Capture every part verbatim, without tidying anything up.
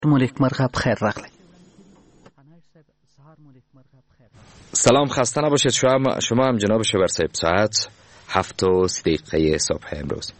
ملک مرغ بخیر رغلی. سلام، خسته نباشید. شما شما هم جناب شبر صاحب ساعت هفت و سی دقیقه صبح امروز.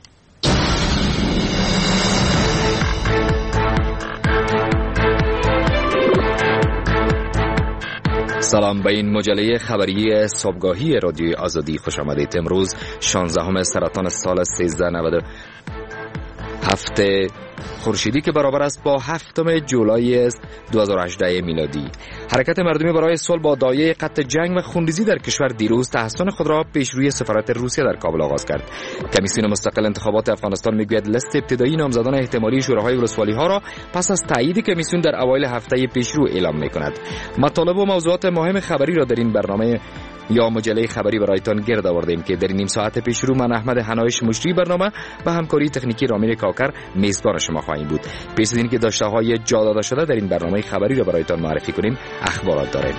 سلام، به این مجله خبری صبحگاهی رادیوی آزادی خوش آمدید. امروز شانزدهم سرطان سال سیزده نود و هفت خورشیدی که برابر است با هفتم جولای دو هزار و هجده میلادی. حرکت مردمی برای صلح با دایه قطع جنگ و خونریزی در کشور دیروز تحسن خود را پیش روی سفارت روسیه در کابل آغاز کرد. کمیسیون مستقل انتخابات افغانستان میگوید لیست ابتدایی نامزدان احتمالی شوراهای ولسوالی ها را پس از تایید کمیسیون در اوایل هفته پیشرو اعلام میکند. مطالب و موضوعات مهم خبری را در این برنامه یا مجله خبری برایتان گرد آوردیم که در این نیم ساعت پیش رو من احمد حنایش مجری برنامه و همکاری تکنیکی رامین کاکر میزبان شما خواهیم بود. پیش از اینکه داشته های جا داده شده در این برنامه خبری را برایتان معرفی کنیم، اخبارات داریم.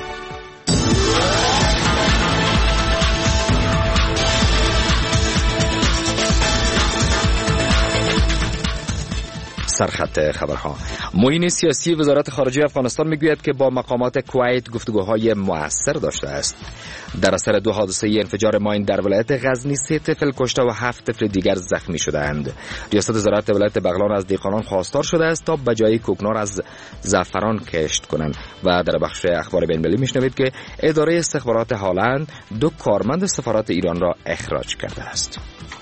سرخط خبرها. معین سیاسی وزارت خارجه افغانستان میگوید که با مقامات کویت گفتگوهای مؤثر داشته است. در اثر دو حادثه انفجار ماین در ولایت غزنی سه طفل کشته و هفت طفل دیگر زخمی شدند. ریاست وزارت ولایت بغلان از دهقانان خواستار شده است تا به جای کوکنار از زعفران کشت کنند. و در بخش اخبار بین‌المللی میشنوید که اداره استخبارات هلند دو کارمند سفارت ایران را اخراج کرده است.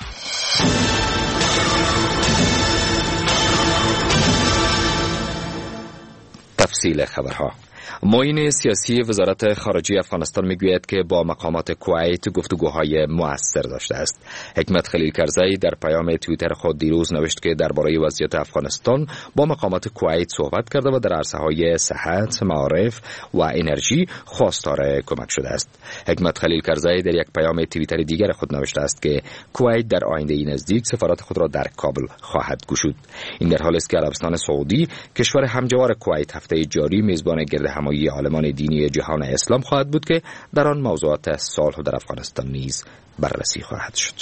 تفصیل خبرها. معین سیاسی وزارت خارجه افغانستان میگوید که با مقامات کویت گفتگوهای مؤثر داشته است. حکمت خلیل کرزی در پیام توییتر خود دیروز نوشت که درباره وضعیت افغانستان با مقامات کویت صحبت کرده و در عرصه‌های صحت، معارف و انرژی خواستار کمک شده است. حکمت خلیل کرزی در یک پیام توییتر دیگر خود نوشته است که کویت در آینده نزدیک سفارت خود را در کابل خواهد گشود. این در حالی است که عربستان سعودی، کشور همجوار کویت، هفته جاری میزبان گرد همایی عالمان دینی جهان اسلام خواهد بود که در آن موضوعات صلح در افغانستان نیز بررسی خواهد شد.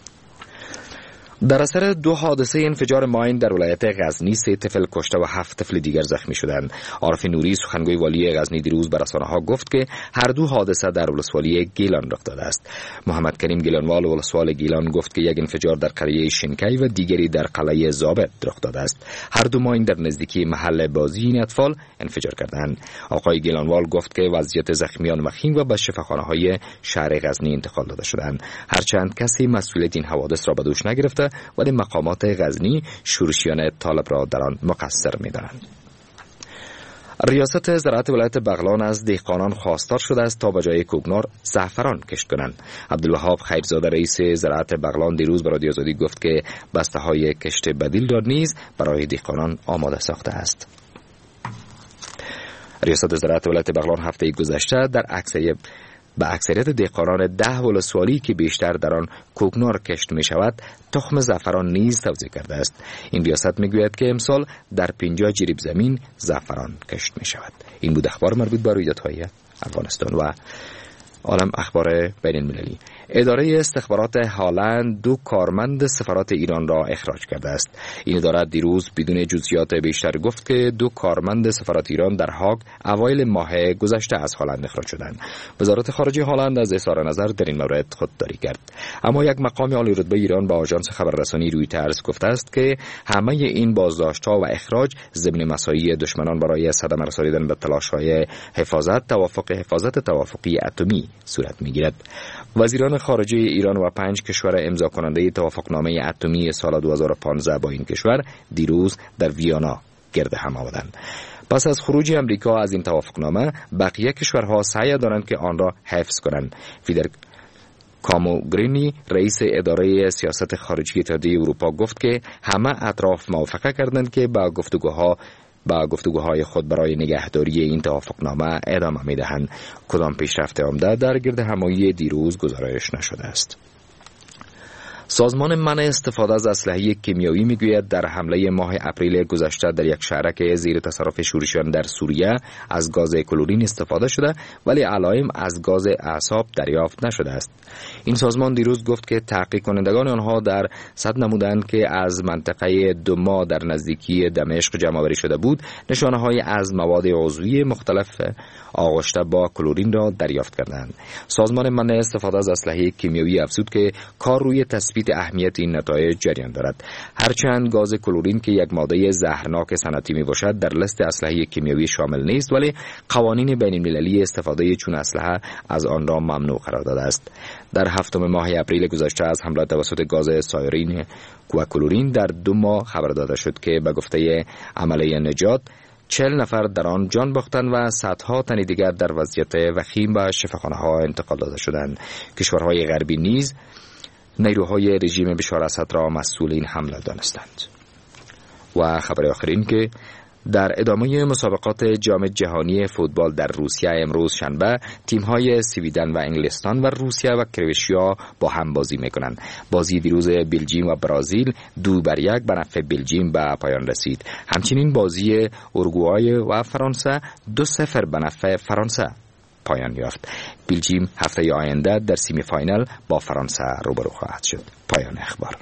در اثر دو حادثه انفجار ماین در ولایت غزنی سه طفل کشته و هفت طفل دیگر زخمی شدند. عارف نوری سخنگوی والی غزنی دیروز به رسانه‌ها گفت که هر دو حادثه در ولسوالی گیلان رخ داده است. محمد کریم گیلانوال ولسوال گیلان گفت که یک انفجار در قریه شنکی و دیگری در قلعه ضابط رخ داده است. هر دو ماین در نزدیکی محل بازی این اطفال انفجار کردند. آقای گیلانوال گفت که وضعیت زخمیان وخیم و به شفاخانه‌های شهر غزنی انتقال داده شدند. هرچند کسی مسئولیت این حوادث را به دوش نگرفته، ولی مقامات غزنی شورشیان طالب را در آن مقصر می‌دانند. ریاست زراعت ولایت بغلان از دهقانان خواستار شده است تا به جای کوکنار زعفران کشت کنند. عبدالوهاب خیرزاده رئیس زراعت بغلان دیروز به رادیو آزادی گفت که بسته‌های کشت بدیل را نیز برای دهقانان آماده ساخته است. ریاست زراعت ولایت بغلان هفته گذشته در عکسیه به اکثریت دهقانان ده ولسوالی که بیشتر در آن کوکنار کشت می شود تخم زعفران نیز توزیع کرده است. این ریاست می گوید که امسال در پنجاه جریب زمین زعفران کشت می شود. این بود اخبار مربوط به رویدادهای افغانستان و عالم. اخبار بین المللی. اداره استخبارات هلند دو کارمند سفارت ایران را اخراج کرده است. این اداره دیروز بدون جزئیات بیشتر گفت که دو کارمند سفارت ایران در هاگ اوایل ماه گذشته از هلند اخراج شدند. وزارت خارجه هلند از اظهار نظر در این مورد خودداری کرد. اما یک مقام عالی رتبه ایران با آژانس خبررسانی رویترز گفته است که همه این بازداشت‌ها و اخراج ضمن مساعی دشمنان برای صدمه رسانیدن به تلاش‌های حفاظت توافق حفاظت توافقی اتمی صورت می‌گیرد. وزیران خارجه ایران و پنج کشور امضا کننده توافقنامه اتمی سال دو هزار و پانزده با این کشور دیروز در ویانا گرد هم آمدند. پس از خروج امریکا از این توافقنامه، بقیه کشورها سعی دارند که آن را حفظ کنند. فیدر کاموگرینی رئیس اداره سیاست خارجی اتحادیه اروپا گفت که همه اطراف موافقه کردند که با گفتگوها با گفتگوهای خود برای نگهداری این توافقنامه ادامه می‌دهند. کدام پیشرفت عمده در گرد همایی دیروز گزارش نشده است. سازمان منع استفاده از اسلحه کیمیایی میگوید در حمله ماه اپریل گذشته در یک شهرک زیر تصرف شورشیان در سوریه از گاز کلورین استفاده شده ولی علائم از گاز اعصاب دریافت نشده است. این سازمان دیروز گفت که تحقیق کنندگان آنها در صد نمودند که از منطقه دوما در نزدیکی دمشق جمع‌آوری شده بود نشانه‌های از مواد عضوی مختلف آغشته با کلورین را دریافت کردند. سازمان منع استفاده از اسلحه کیمیایی افزود که کار روی تثبیت اهمیت این نتایج جریان دارد. هرچند گاز کلورین که یک ماده زهرناک صنعتی می باشد در لیست اسلحه کیمیایی شامل نیست ولی قوانین بین المللی استفاده چون اسلحه از آن را ممنوع قرار داده است. در هفتم ماه اپریل گذشته از حمله توسط گاز سایرین و کلورین در دو ماه خبر داده شد که به گفته عملیه نجات چهل نفر در آن جان باختند و صدها تن دیگر در وضعیت وخیم به شفاخانه‌ها انتقال داده شدند. کشورهای غربی نیز نیروهای رژیم بشار اسد را مسئول این حمله دانستند. و خبر آخرین که در ادامه مسابقات جام جهانی فوتبال در روسیه امروز شنبه تیم‌های سویدن و انگلستان و روسیه و کرواتیا با هم بازی می‌کنند. بازی دیروز بلژیم و برزیل دو بر یک به نفع بلژیم به پایان رسید. همچنین بازی اروگوئه و فرانسه دو صفر به نفع فرانسه پایان یافت. بلژیم هفته آینده در سیمی فاینال با فرانسه روبرو خواهد شد. پایان اخبار.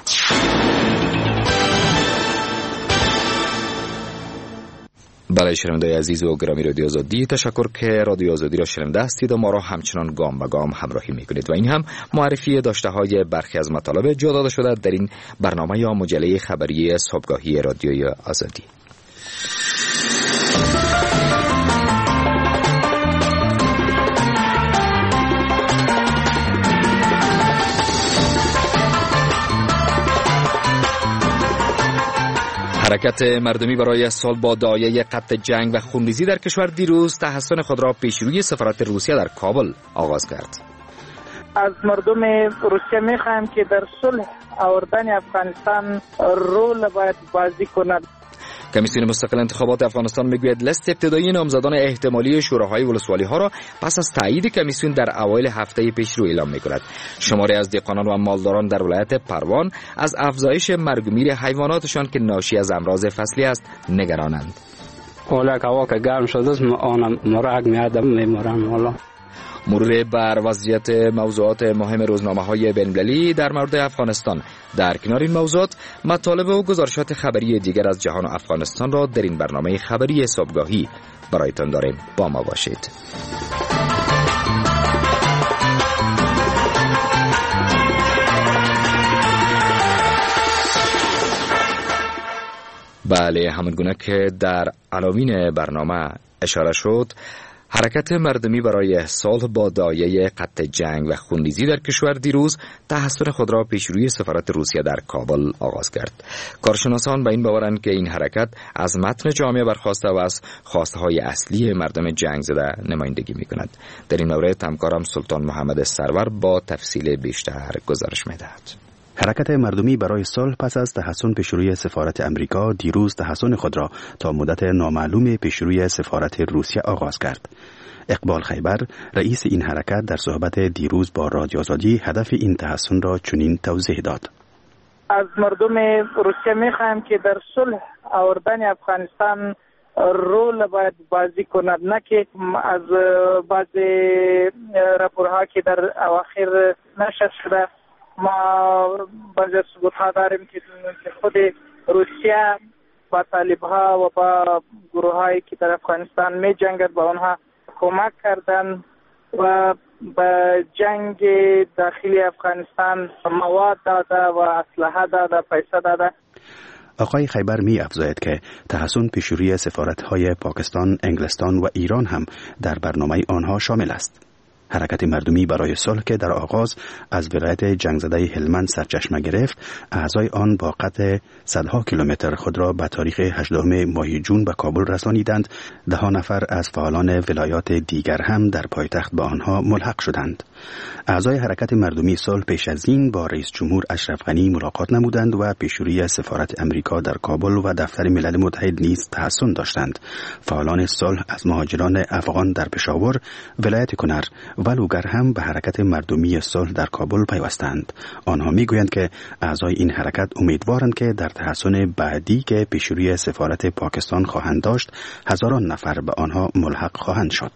برای شنوندگان عزیز و گرامی رادیو آزادی تشکر که رادیو آزادی را شنونده هستید و ما را همچنان گام به گام همراهی میکنید و این هم معرفی داشته های برخی از مطالب جا داده شده در این برنامه یا مجله خبری صبحگاهی رادیوی آزادی. حرکت مردمی برای سال با داعیه قطع جنگ و خونریزی در کشور دیروز تحسن خود را پیش روی سفارت روسیه در کابل آغاز کرد. از مردم روسیه می‌خواهیم که در صلح آوردن افغانستان رول باید بازی کند. کمیسیون مستقل انتخابات افغانستان میگوید لیست ابتدایی نامزدان احتمالی شوراهای ولسوالی ها را پس از تایید کمیسیون در اوایل هفته پیش رو اعلام میکند. شماری از دهقانان و مالداران در ولایت پروان از افزایش مرگ و میر حیواناتشان که ناشی از امراض فصلی است نگرانند. حالا که هوا که گرم شده آن مرگ میادم میمرم. حالا مرور بر وضعیت موضوعات مهم روزنامه‌های بین‌المللی در مورد افغانستان. در کنار این موضوعات مطالب و گزارشات خبری دیگر از جهان و افغانستان را در این برنامه خبری صبحگاهی برایتان داریم. با ما باشید. بله، همانگونه که در عناوین برنامه اشاره شد، حرکت مردمی برای صلح با داعیه قطع جنگ و خونریزی در کشور دیروز تحسن خود را پیش روی سفارت روسیه در کابل آغاز کرد. کارشناسان به این باورند که این حرکت از متن جامعه برخواسته و از خواستهای اصلی مردم جنگ زده نمایندگی می‌کند. در این مورد همکارم سلطان محمد سرور با تفصیل بیشتر گزارش می‌دهد. حرکت مردمی برای صلح پس از تحسن پیشروی سفارت امریکا دیروز تحسن خود را تا مدت نامعلوم پیشروی سفارت روسیه آغاز کرد. اقبال خیبر رئیس این حرکت در صحبت دیروز با رادیو آزادی هدف این تحسن را چنین توضیح داد. از مردم روسیه می‌خواهیم که در صلح آوردن افغانستان رول باید بازی کند، نه که از بعض راپورها که در اواخر نشر شده ما بعضی ثبوت ها داریم که خود روسیه با طالب ها و با گروه هایی که در افغانستان می جنگد با آنها کمک کردن و به جنگ داخلی افغانستان مواد داده و اسلحه داده، پیسه داده. آقای خیبر می افزاید که تحسن پیشروی سفارت های پاکستان، انگلستان و ایران هم در برنامه آنها شامل است. حرکت مردمی برای صلح که در آغاز از ولایت جنگ زده هلمند سرچشمه گرفت، اعضای آن با قطع صدها کیلومتر خود را به تاریخ هجدهم ماه جون به کابل رسانیدند. ده ها نفر از فعالان ولایات دیگر هم در پایتخت با آنها ملحق شدند. اعضای حرکت مردمی صلح پیش از این با رئیس جمهور اشرف غنی ملاقات نمودند و پیشروی سفارت امریکا در کابل و دفتر ملل متحد نیز تحسن داشتند. فعالان صلح از مهاجران افغان در پشاور، ولایت کنر ولوگر هم به حرکت مردمی صلح در کابل پیوستند. آنها میگویند که اعضای این حرکت امیدوارند که در تحسن بعدی که پیشروی سفارت پاکستان خواهند داشت هزاران نفر به آنها ملحق خواهند شد.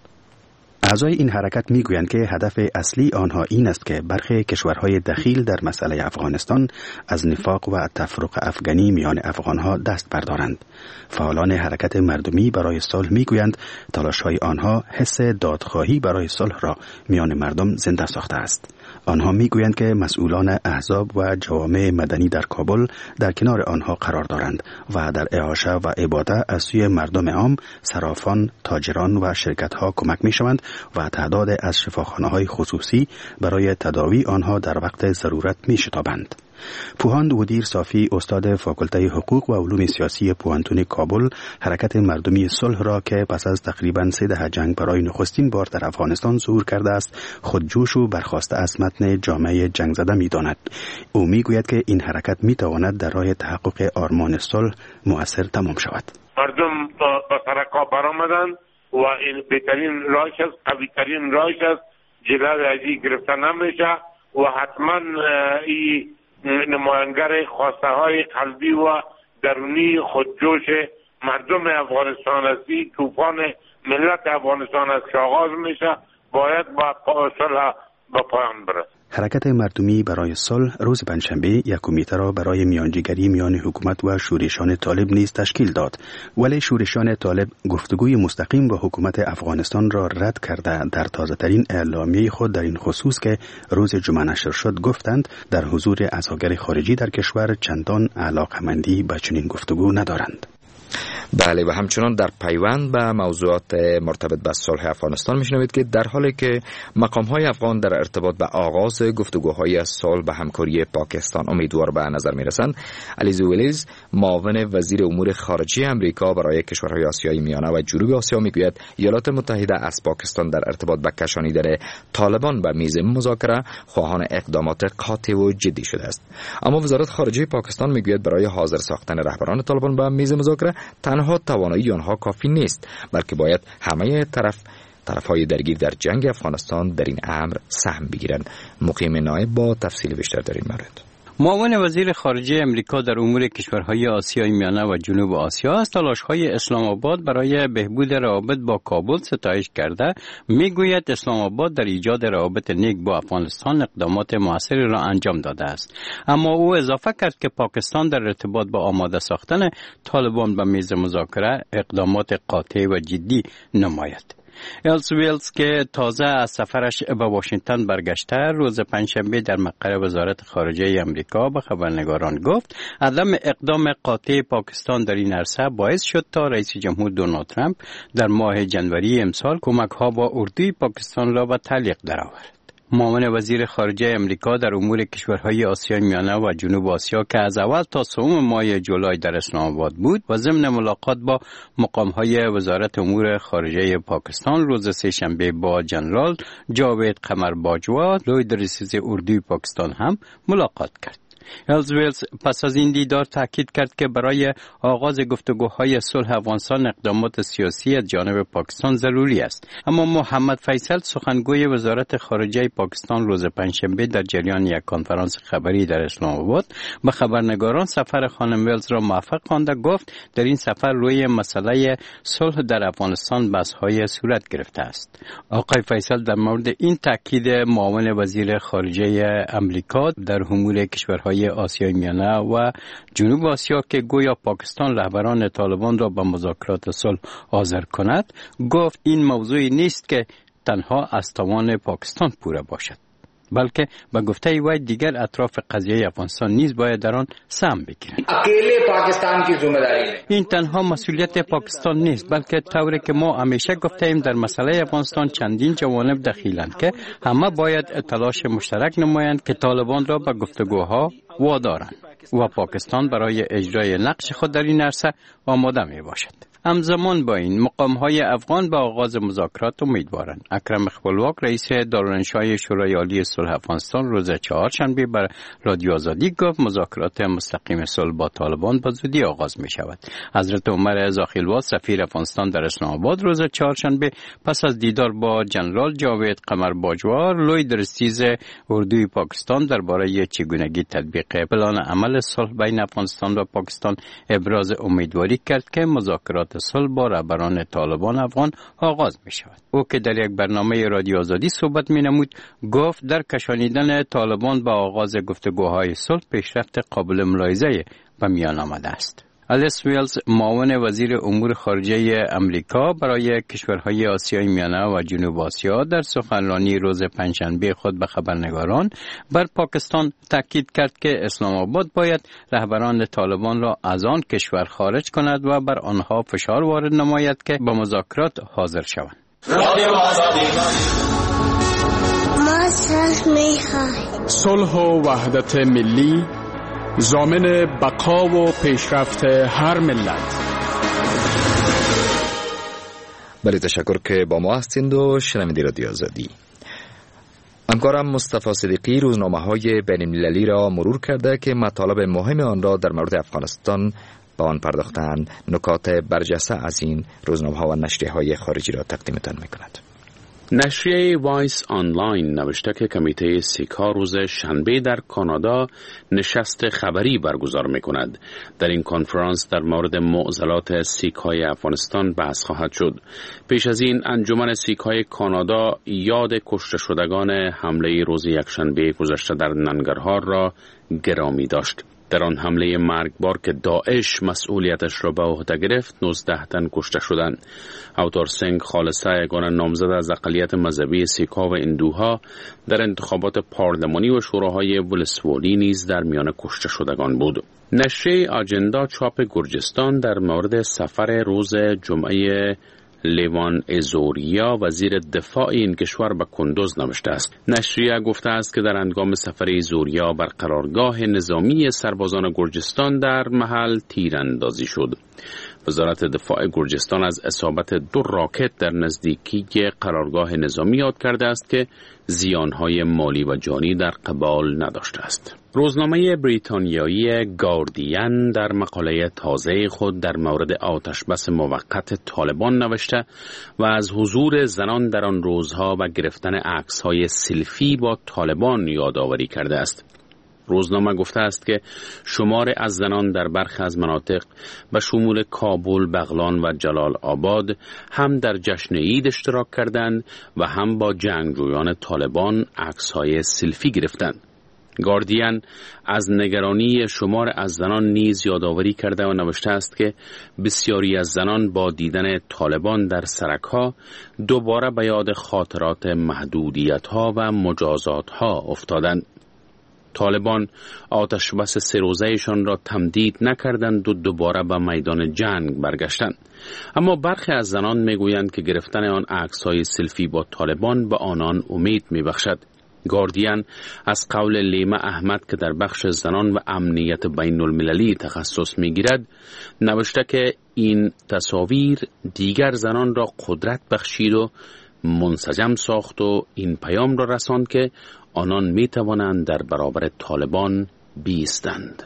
اعضای این حرکت میگویند که هدف اصلی آنها این است که برخی کشورهای دخیل در مسئله افغانستان از نفاق و تفرق افغانی میان افغانها دست بردارند. فعالان حرکت مردمی برای صلح میگویند تلاش‌های آنها حس دادخواهی برای صلح را میان مردم زنده ساخته است. آنها میگویند که مسئولان احزاب و جوامع مدنی در کابل در کنار آنها قرار دارند و در اعاشه و اباده از سوی مردم عام، صرافان، تاجران و شرکت‌ها کمک می‌شوند و تعداد از شفاخانه‌های خصوصی برای تداوی آنها در وقت ضرورت می‌شتابند. پوهاند ودیر صافی، استاد فاکولته حقوق و علوم سیاسی پوهنتون کابل، حرکت مردمی صلح را که پس از تقریباً سه دهه جنگ برای نخستین بار در افغانستان ظهور کرده است، خودجوش و برخاسته از متن جامعه جنگ زده می‌داند. او می‌گوید که این حرکت می‌تواند در راه تحقق آرمان صلح مؤثر تمام شود. مردم با سرکا برآمدند و این بهترین راهش است، قوی‌ترین راهش است، جلوی ازی گرفته نمیشه و حتما این نمایانگر خواسته های قلبی و درونی خودجوش مردم افغانستان است. طوفان ملت افغانستان است که آغاز میشه، باید با صلح به پایان برسد. حرکت مردمی برای صلح روز پنجشنبه یک کمیته را برای میانجیگری میان حکومت و شورشیان طالب نیز تشکیل داد، ولی شورشیان طالب گفتگوی مستقیم با حکومت افغانستان را رد کرده در تازه‌ترین اعلامیه خود در این خصوص که روز جمعه نشر شد گفتند در حضور اساگر خارجی در کشور چندان علاقمندی به چنین گفتگو ندارند. بله، و همچنان در پیوند به موضوعات مرتبط با صلح افغانستان میشنوید که در حالی که مقام‌های افغان در ارتباط به آغاز گفتگوهای صلح به همکاری پاکستان امیدوار به نظر میرسند، الیزا ویلیز، معاون وزیر امور خارجه امریکا برای کشورهای آسیای میانه و جنوب آسیا، میگوید ایالات متحده از پاکستان در ارتباط به کشانیدن طالبان به میز مذاکره خواهان اقدامات قاطع و جدی شده است. اما وزارت خارجه پاکستان میگوید برای حاضر ساختن رهبران طالبان به میز مذاکره تنها توانایی آنها کافی نیست، بلکه باید همه طرف طرفهای درگیر در جنگ افغانستان در این امر سهم بگیرند. مقیم نایب با تفصیل بیشتر در این مورد. معاون وزیر خارجه امریکا در امور کشورهای آسیای میانه و جنوب آسیا از تلاش‌های اسلام آباد برای بهبود روابط با کابل ستایش کرده، میگوید اسلام آباد در ایجاد روابط نیک با افغانستان اقدامات موثری را انجام داده است. اما او اضافه کرد که پاکستان در ارتباط با آماده ساختن طالبان به میز مذاکره اقدامات قاطع و جدی نماید. الس ویلز که تازه از سفرش به واشنگتن برگشته، روز پنجشنبه در مقر وزارت خارجه امریکا به خبرنگاران گفت عدم اقدام قاطع پاکستان در این عرصه باعث شد تا رئیس جمهور دونالد ترامپ در ماه جنوری امسال کمک‌ها با اردوی پاکستان را به تعلیق درآورد. معاون وزیر خارجه امریکا در امور کشورهای آسیای میانه و جنوب آسیا که از اول تا سوم ماه جولای در اسلام آباد بود و ضمن ملاقات با مقام‌های وزارت امور خارجه پاکستان روز سه‌شنبه با جنرال جاوید قمر باجوا، لوی رئیس اردوی پاکستان هم ملاقات کرد. الزویلز پس از این دیدار تاکید کرد که برای آغاز گفتگوهای صلح افغانستان اقدامات سیاسی از جانب پاکستان ضروری است. اما محمد فیصل، سخنگوی وزارت خارجه پاکستان، روز پنجشنبه در جریان یک کنفرانس خبری در اسلام آباد به خبرنگاران سفر خانم ویلز را موفق خوانده گفت در این سفر روی مسئله صلح در افغانستان بحث‌های صورت گرفته است. آقای فیصل در مورد این تاکید معاون وزیر خارجه امریکا در امور کشورهای آسیای میانه و جنوب آسیا که گویا پاکستان رهبران طالبان را به مذاکرات صلح حاضر کند، گفت این موضوعی نیست که تنها از توان پاکستان پوره باشد، بلکه به گفته وی دیگر اطراف قضیه افغانستان نیز باید در آن سهم بگیرند. این تنها مسئولیت پاکستان نیست، بلکه طوری که ما همیشه گفته ایم در مسئله افغانستان چندین جوانب دخیلند که همه باید تلاش مشترک نمایند که طالبان را به گفتگوها وادارند و پاکستان برای اجرای نقش خود در این عرصه آماده می باشد. همزمان با این مقام‌های افغان به آغاز مذاکرات امیدوارند. اکرم خپلواک رئیس دارالانشای شورای عالی صلح افغانستان روز چهارشنبه بر رادیو آزادی گفت مذاکرات مستقیم صلح با طالبان با زودی آغاز می شود. حضرت عمر زاخیلواد سفیر افغانستان در اسلام آباد روز چهارشنبه پس از دیدار با جنرال جاوید قمر باجوار لوی درستیز اردوی پاکستان درباره چگونگی تطبیق پلان عمل صلح بین افغانستان و پاکستان ابراز امیدواری کرد که مذاکرات صلح با رهبران طالبان افغان آغاز می شود. او که در یک برنامه رادیو آزادی صحبت می نمود گفت در کشانیدن طالبان با آغاز گفتگوهای صلح پیشرفت قابل ملاحظه به میان آمده است. الیس ویلز معاون وزیر امور خارجه امریکا برای کشورهای آسیای میانه و جنوب آسیا در سخنرانی روز پنجشنبه خود به خبرنگاران بر پاکستان تاکید کرد که اسلام آباد باید رهبران طالبان را از آن کشور خارج کند و بر آنها فشار وارد نماید که به مذاکرات حاضر شوند. ما صلح می‌خواهیم. صلح و وحدت ملی ضامن بقا و پیشرفت هر ملت. بله، تشکر که با ما هستید و شنونده رادیو آزادی. همکارم مصطفی صدیقی روزنامه‌های بین‌المللی را مرور کرده که مطالب مهم آن را در مورد افغانستان با آن پرداختند. نکات برجسته از این روزنامه‌ها و نشریه‌های خارجی را تقدیمتان می‌کند. نشریه وایس آنلاین نوشته که کمیته سیک‌ها روز شنبه در کانادا نشست خبری برگزار می‌کند. در این کنفرانس در مورد معضلات سیک‌های افغانستان بحث خواهد شد. پیش از این انجمن سیک‌های کانادا یاد کشته شدگان حمله روز یکشنبه گذشته در ننگرهار را گرامی داشت. در آن حمله مرگبار که داعش مسئولیتش را به عهده گرفت، نوزده تن کشته شدند. اوتار سنگ خالصه، یگانه نامزد از اقلیت مذهبی سیک‌ها و هندوها، در انتخابات پارلمانی و شوراهای ولسوالی نیز در میان کشته شدگان بود. نشریه آجندا چاپ گرجستان در مورد سفر روز جمعه لیوان ازوریا وزیر دفاع این کشور به کندوز نوشته است. نشریه گفته است که در هنگام سفر ازوریا بر قرارگاه نظامی سربازان گرجستان در محل تیراندازی شد. وزارت دفاع گرجستان از اصابت دو راکت در نزدیکی قرارگاه نظامی یاد کرده است که زیانهای مالی و جانی در قبال نداشته است. روزنامه بریتانیایی گاردین در مقاله تازه خود در مورد آتشبس موقت طالبان نوشته و از حضور زنان در آن روزها و گرفتن عکس‌های سلفی با طالبان یادآوری کرده است. روزنامه گفته است که شمار از زنان در برخی از مناطق به شمول کابل، بغلان و جلال آباد هم در جشن عید اشتراک کردند و هم با جنگجویان طالبان عکس‌های سلفی گرفتند. گاردین از نگرانی شمار از زنان نیز یادآوری کرده و نوشته است که بسیاری از زنان با دیدن طالبان در سرک‌ها دوباره به یاد خاطرات محدودیت‌ها و مجازات‌ها افتادند. طالبان آتش بس سه روزه‌شان را تمدید نکردند و دوباره به میدان جنگ برگشتند. اما برخی از زنان میگویند که گرفتن آن عکس‌های سلفی با طالبان به آنان امید میبخشد. گاردین از قول لیما احمد که در بخش زنان و امنیت بین المللی تخصص میگیرد نوشته که این تصاویر دیگر زنان را قدرت بخشید و منسجم ساخت و این پیام را رساند که آنان می توانند در برابر طالبان بیستند.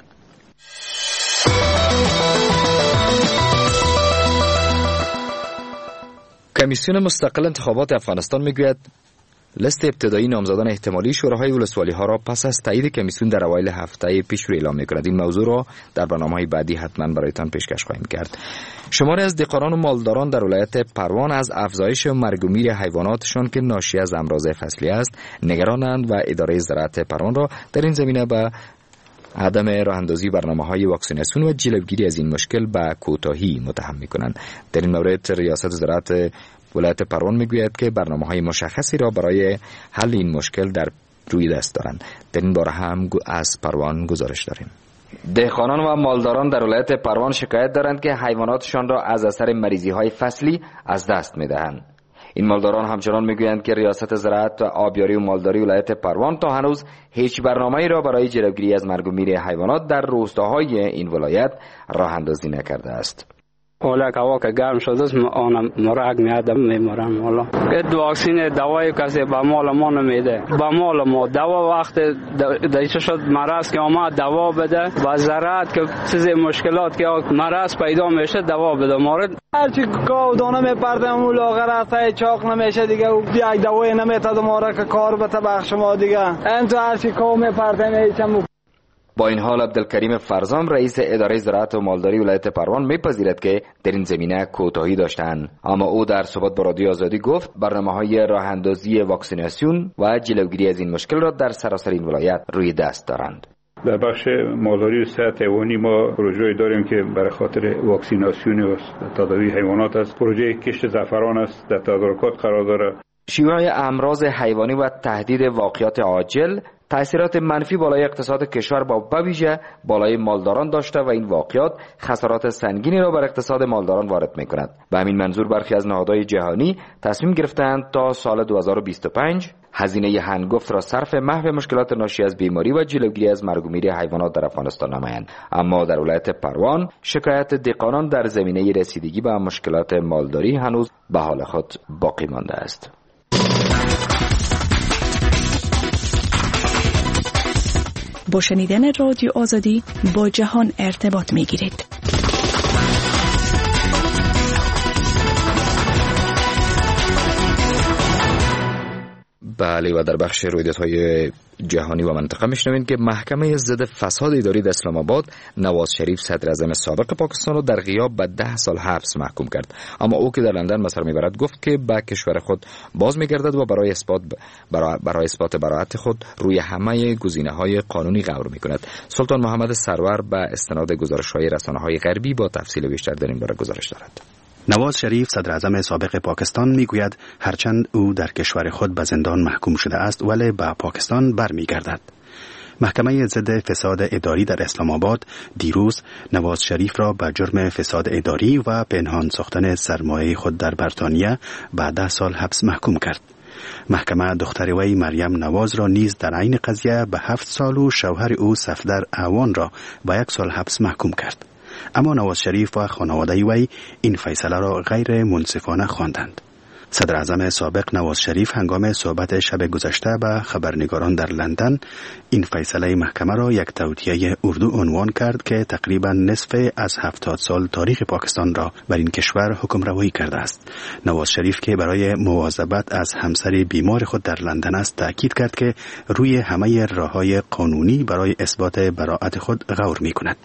کمیسیون مستقل انتخابات افغانستان میگوید لیست ابتدایی نامزدان احتمالی شوراهای ولسوالی ها را پس از تایید کمیسیون در اوایل هفته پیش رو اعلام می‌کند. این موضوع را در برنامه‌های بعدی حتما برایتان پیشکش خواهیم کرد. شماری از دهقانان و مالداران در ولایت پروان از افزایش مرگ و میر حیواناتشان که ناشی از امراض فصلی است نگرانند و اداره زراعت پروان را در این زمینه به عدم راه‌اندازی برنامه‌های واکسیناسیون و جلوگیری از این مشکل به کوتاهی متهم می‌کنند. در این مورد ریاست زراعت ولایت پروان میگوید که برنامه‌های مشخصی را برای حل این مشکل در روی دست دارند. در این باره هم از پروان گزارش داریم. دهقانان و مالداران در ولایت پروان شکایت دارند که حیواناتشان را از اثر مریضی‌های فصلی از دست می‌دهند. این مالداران همچنان میگویند که ریاست زراعت و آبیاری و مالداری ولایت پروان تا هنوز هیچ برنامه‌ای را برای جلوگیری از مرگ و میر حیوانات در روستاهای این ولایت راه اندازی نکرده است. حالا که هوا که گرم شده است آن مرگ میادم میمرم. حالا این واکسین دوای کسی به مال ما نمیده، به مال ما دوا وقت دیگه شد مرض که آمد دوا بده و زراعت که چیز مشکلات که مرض پیدا میشه دوا بده. مورد هرچی گاو دانه میپردم اون لاغر است چاق نمیشه دیگه، یک دوای نمیتاد ما که کار بته بخش ما دیگه این تو هرچی گاو میپردم هیچم. با این حال عبدالکریم فرزام رئیس اداره زراعت و مالداری ولایت پروان میپذیرد که در این زمینه کوتاهی داشتند، اما او در صحبت با رادیو آزادی گفت برنامه‌های راه اندازی واکسیناسیون و جلوگیری از این مشکل را در سراسر این ولایت روی دست دارند. در بخش مالداری و صحت حیوانی ما پروژه‌ای داریم که برای خاطر واکسیناسیون و تداوی حیوانات است. پروژه کشت زعفران است، در تدارکات قرار دارد. شیوع امراض حیوانی و تهدید واقعیات عاجل تأثیرات منفی بالای اقتصاد کشور با بویژه بالای مالداران داشته و این واقعیات خسارات سنگینی را بر اقتصاد مالداران وارد می کند. به همین منظور برخی از نهادهای جهانی تصمیم گرفتند تا سال دو هزار و بیست و پنج هزینه هنگفت را صرف محو مشکلات ناشی از بیماری و جلوگیری از مرگ و میر حیوانات در افغانستان نمایند. اما در ولایت پروان شکایت دهقانان در زمینه رسیدگی به مشکلات مالداری هنوز به حال خود باقی مانده است. با شنیدن رادیو آزادی با جهان ارتباط می گیرید. بله و در بخش رویدادهای جهانی و منطقه میشنوید که محکمه ضد فساد اداری در اسلام آباد نواز شریف صدر اعظم سابق پاکستان را در غیاب به ده سال حبس محکوم کرد، اما او که در لندن به سر میبرد گفت که به کشور خود باز میگردد و برای اثبات برای, برای اثبات براءت خود روی همه گزینه‌های قانونی غور میکند. سلطان محمد سرور به استناد گزارش‌های رسانه‌های غربی با تفصیل بیشتر در این باره گزارش دارد. نواز شریف صدر اعظم سابق پاکستان میگوید هرچند او در کشور خود به زندان محکوم شده است ولی به پاکستان برمیگردد. محکمه ضد فساد اداری در اسلام آباد دیروز نواز شریف را به جرم فساد اداری و پنهان ساختن سرمایه خود در بریتانیا به ده سال حبس محکوم کرد. محکمه دختر وی مریم نواز را نیز در عین قضیه به هفت سال و شوهر او صفدر اعوان را به یک سال حبس محکوم کرد. اما نواز شریف و خانواده وی این فیصله را غیر منصفانه خواندند. صدر اعظم سابق نواز شریف هنگام صحبت شب گذشته به خبرنگاران در لندن این فیصله محکمه را یک توطئه اردو عنوان کرد که تقریبا نصف از هفتاد سال تاریخ پاکستان را بر این کشور حکمروایی کرده است. نواز شریف که برای مواظبت از همسر بیمار خود در لندن است تأکید کرد که روی همه راه‌های قانونی برای اثبات براءت خود غور می‌کند.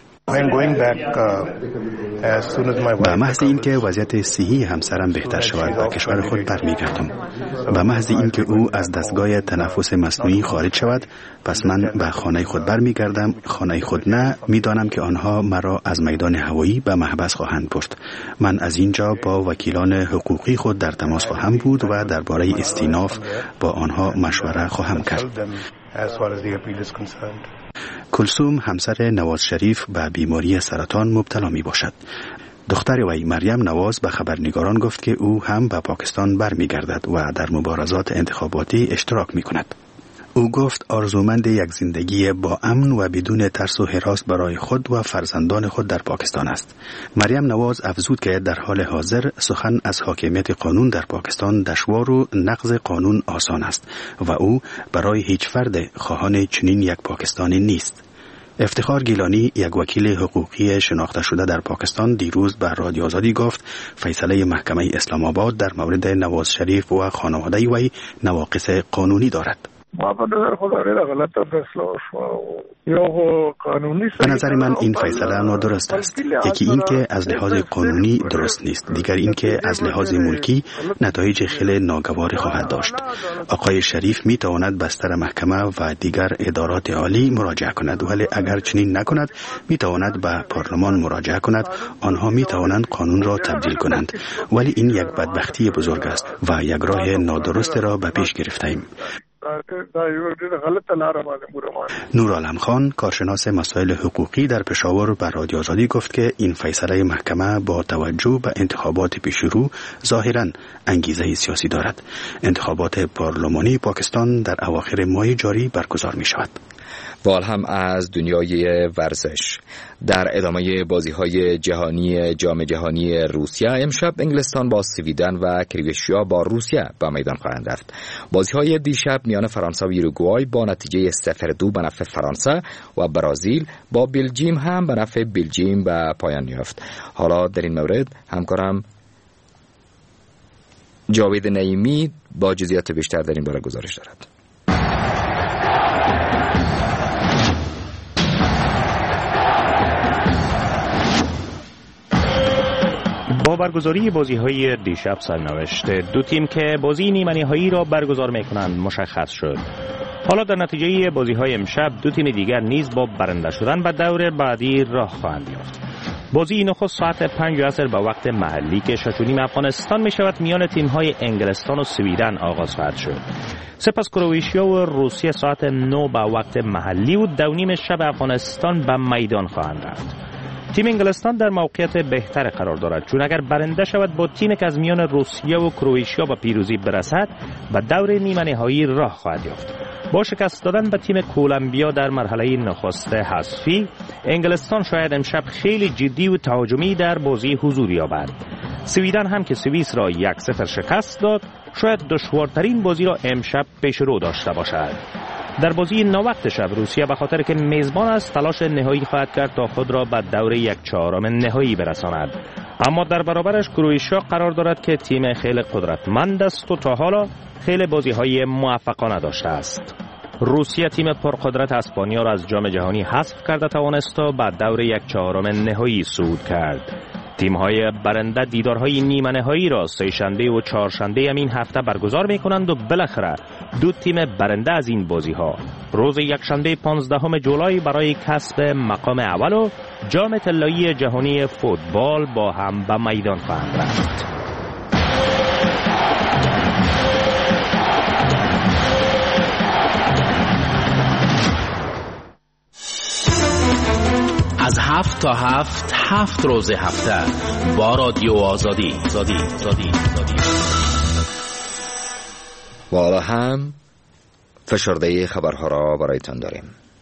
به محض اینکه وضعیت صحی همسرم بهتر شود به کشور خود برمیگردم. به محض اینکه او از دستگاه تنفس مصنوعی خارج شود پس من به خانه خود برمیگردم. خانه خود نه، میدانم که آنها مرا از میدان هوایی به محبس خواهند برد. من از اینجا با وکیلان حقوقی خود در تماس خواهم بود و درباره استیناف با آنها مشوره خواهم کرد. کلثوم همسر نواز شریف به بیماری سرطان مبتلا می باشد. دختر وی مریم نواز به خبرنگاران گفت که او هم به پاکستان برمیگردد و در مبارزات انتخاباتی اشتراک می کند. او گفت آرزومند یک زندگی با امن و بدون ترس و هراس برای خود و فرزندان خود در پاکستان است. مریم نواز افزود که در حال حاضر سخن از حاکمیت قانون در پاکستان دشوار و نقض قانون آسان است و او برای هیچ فرد خواهان چنین یک پاکستانی نیست. افتخار گیلانی یک وکیل حقوقی شناخته شده در پاکستان دیروز به رادیو آزادی گفت فیصله محکمه اسلام آباد در مورد نواز شریف و خانواده وی نواقص قانونی دارد. به نظر من این فیصله نادرست است. یکی این که از لحاظ قانونی درست نیست، دیگر این که از لحاظ ملکی نتایج خیلی ناگوار خواهد داشت. آقای شریف می تواند بستر محکمه و دیگر ادارات عالی مراجعه کند، ولی اگر چنین نکند می تواند به پارلمان مراجعه کند. آنها می توانند قانون را تبدیل کنند، ولی این یک بدبختی بزرگ است و یک راه نادرست را به پیش گرفته‌ایم. نورعالم خان کارشناس مسائل حقوقی در پشاور به رادیو آزادی گفت که این فیصله محکمه با توجه به انتخابات پیشرو ظاهراً انگیزه سیاسی دارد. انتخابات پارلمانی پاکستان در اواخر ماه جاری برگزار می شود. وال هم از دنیای ورزش. در ادامه بازی‌های جهانی جام جهانی روسیه امشب انگلستان با سویدن و کرواتیا با روسیه به میدان خواهند رفت. بازی‌های دیشب میان فرانسه و اوروگوئه با نتیجه صفر دو به نفع فرانسه و برزیل با بلژیم هم به نفع بلژیم به پایان یافت. حالا در این مورد همکارم جاوید نعیمی با جزئیات بیشتر در این باره گزارش دارد. با برگزاری بازی‌های دیشب سرنوشت دو تیم که بازی نیمه‌نهایی را برگزار می‌کنند مشخص شد. حالا در نتیجه بازی‌های امشب دو تیم دیگر نیز با برنده شدن به دور بعدی راه خواهند یافت. بازی نخست ساعت پنج عصر به وقت محلی که شش و نیم افغانستان می‌شود میان تیم‌های انگلستان و سویدن آغاز خواهد شد. سپس کرواتیا و روسیه ساعت نه به وقت محلی و دو نیم شب افغانستان به میدان خواهند رفت. تیم انگلستان در موقعیت بهتر قرار دارد چون اگر برنده شود با تیمی که از میان روسیه و کرواتیا به پیروزی برسد به دور نیمه نهایی راه خواهد یافت. با شکست دادن به تیم کولومبیا در مرحله نخست حذفی، انگلستان شاید امشب خیلی جدی و تهاجمی در بازی حضور یابد. سویدن هم که سوئیس را یک صفر شکست داد، شاید دشوارترین بازی را امشب پیش رو داشته باشد. در بازی نووقت شب روسیه به خاطر که میزبان است تلاش نهایی خواهد کرد تا خود را به دور یک چهارم نهایی برساند. اما در برابرش کرواتیا قرار دارد که تیم خیلی قدرتمند است و تا حالا خیلی بازی‌های موفقانه داشته است. روسیه تیم پرقدرت اسپانیا را از جام جهانی حذف کرده توانست تا به دور یک چهارم نهایی صعود کرد. تیم‌های برنده دیدارهای نیمه نهایی را سه شنبه و چهارشنبه این هفته برگزار می‌کنند و بالاخره دو تیم برنده از این بازی‌ها روز یکشنبه پانزدهم جولای برای کسب مقام اول و جام طلایی جهانی فوتبال با هم به میدان خواهند رفت. از هفت تا هفت هفت روز هفته با رادیو آزادی آزادی آزادی آزادی. و حالا هم فشرده خبرها را برایتان داریم.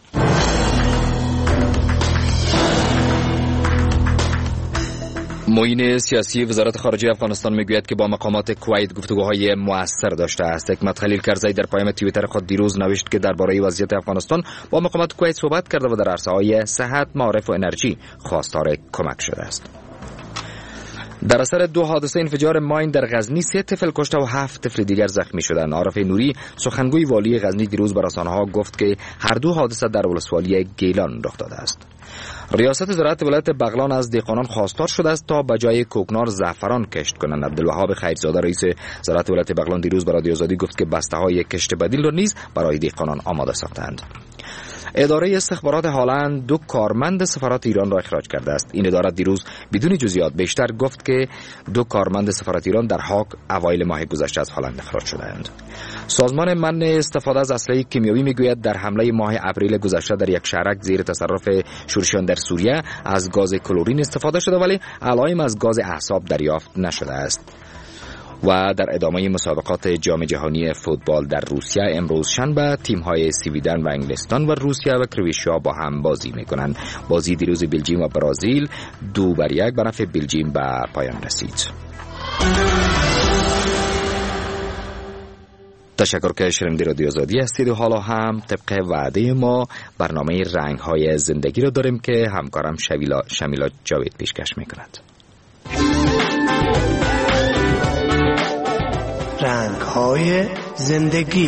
معین سیاسی وزارت خارجه افغانستان میگوید که با مقامات کویت گفتگوهای مؤثر داشته است. حکمت خلیل کرزی در پیام توییتر خود دیروز نوشت که درباره وضعیت افغانستان با مقامات کویت صحبت کرده و در عرصه‌های صحت، معارف و انرژی خواستار کمک شده است. در اثر دو حادثه انفجار ماین در غزنی سه طفل کشته و هفت طفل دیگر زخمی شدند. عارف نوری سخنگوی والی غزنی دیروز به رسانه‌ها گفت که هر دو حادثه در ولسوالی گیلان رخ داده است. ریاست زراعت ولایت بغلان از دهقانان خواستار شده است تا به جای کوکنار زعفران کشت کنند. عبدالوهاب خیرزاده رئیس زراعت ولایت بغلان دیروز به رادیو آزادی گفت که بسته‌های کشت بدیل را نیز برای دهقانان آماده ساختند. اداره استخبارات هالند دو کارمند سفارت ایران را اخراج کرده است. این اداره دیروز بدون جزئیات بیشتر گفت که دو کارمند سفارت ایران در هاگ اوایل ماه گذشته از هالند اخراج شدند. سازمان منع استفاده از اسلحه کیمیایی میگوید در حمله ماه اپریل گذشته در یک شهرک زیر تصرف شورشیان در سوریه از گاز کلورین استفاده شده ولی علائم از گاز اعصاب دریافت نشده است. و در ادامه مسابقات جام جهانی فوتبال در روسیه امروز شنبه تیم‌های سویدن و انگلستان و روسیه و کرواتیا با هم بازی می‌کنند. بازی دیروز بلژیم و برزیل دو بر یک به نفع بلژیم به پایان رسید. تشکر که شنونده رادیو آزادی هستید و حالا هم طبق وعده ما برنامه رنگ‌های زندگی را داریم که همکارم شمیلا شمیلا جاوید پیشکش می‌کند. رنگ‌های زندگی.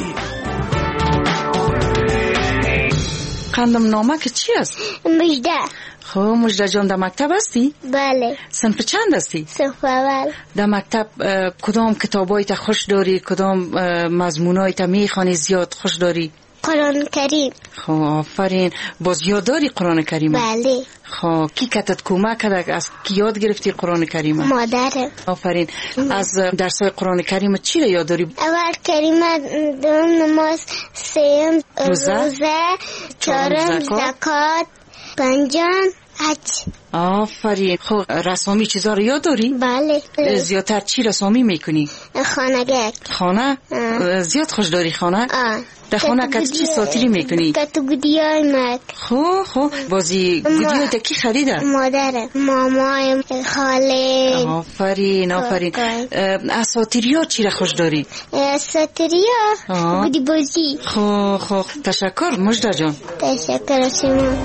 قندم نامه که چی است؟ مجده. خب مجده جان در مکتب هستی؟ بله. صنف چند هستی؟ صنف اول. در مکتب کدام کتابای تا خوش داری؟ کدام مضمونای تا میخوانی زیاد خوش داری؟ قرآن کریم. خب آفرین. باز یاد داری قرآن کریم؟ بله. خب کی کتت کمک کرد از کی یاد گرفتی قرآن کریم؟ مادرم. آفرین. از درسای قرآن کریم چی رو یاد داری؟ اول کریمه، دوم نماز، سوم روزه، چهارم زکات، پنجم هچ. آفرین. خب رسامی چیزا رو یاد داری؟ بله. زیادتر چی رسامی میکنی؟ خانگک. خانه؟ آه. زیاد خوش داری خانه؟ آه. در خانه کت چی ساتیری میکنی؟ کتو گودی های مک. خو خو بازی گودی های تا کی خریده؟ مادره. مامای خاله. آفرین آفرین. اساتیری ها چی را خوش داری؟ اساتیری ها گودی بازی. خو خو تشکر مجده جان. تشکر شما.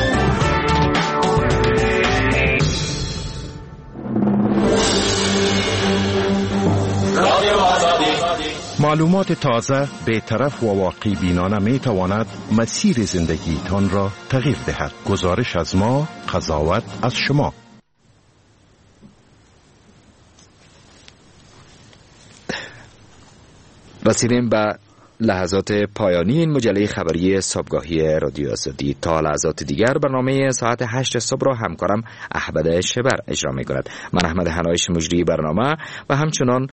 معلومات تازه، بی‌طرف و واقعی بینانه می تواند مسیر زندگیتان را تغییر دهد. گزارش از ما، قضاوت از شما. رسیدیم به لحظات پایانی این مجله خبری صبحگاهی رادیو آزادی. تا لحظات دیگر برنامه ساعت هشت صبح را همکارم احمد شبر اجرا می کند. من احمد هنایش مجری برنامه و همچنان